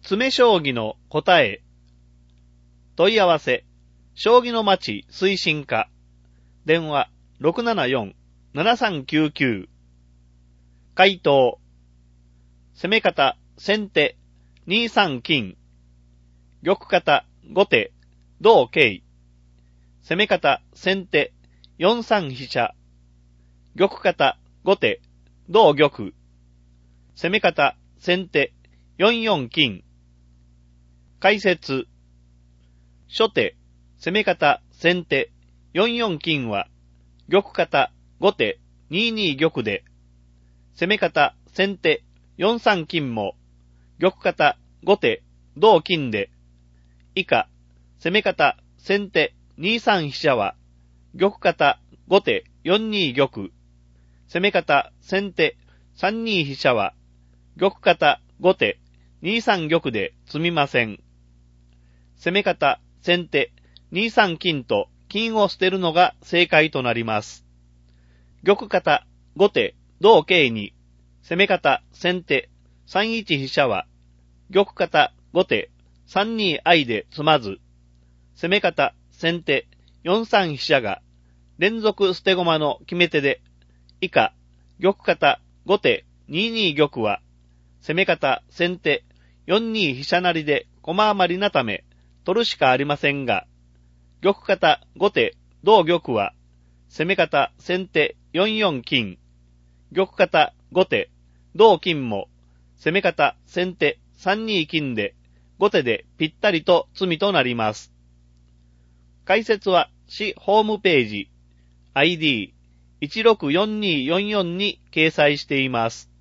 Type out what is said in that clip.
詰将棋の答え。問い合わせ。将棋の町推進課。電話 674-7399。回答。攻め方、先手、2三金。玉方、後手、同桂。攻め方、先手、4三飛車。玉方、後手、同玉。攻め方、先手、4四金。解説。初手、攻め方、先手、4四金は、玉方、後手、2二玉で、攻め方、先手、4三金も、玉方、後手、同金で、以下、攻め方、先手、2三飛車は、玉方、後手、4二玉、攻め方、先手、3二飛車は、玉方、後手、2三玉で詰みません。攻め方、先手、2三金と金を捨てるのが正解となります。玉方、後手、同桂に、攻め方、先手、3一飛車は、玉方、後手、3二相で詰まず、攻め方、先手、4三飛車が、連続捨て駒の決め手で、以下、玉方、後手、2二玉は、攻め方、先手、4二飛車成で駒余りなため、取るしかありませんが、玉方、後手、同玉は、攻め方、先手、4四金、玉方、後手、同金も、攻め方、先手、3二金で、後手でぴったりと詰みとなります。解説は、市ホームページ、ID164244 に掲載しています。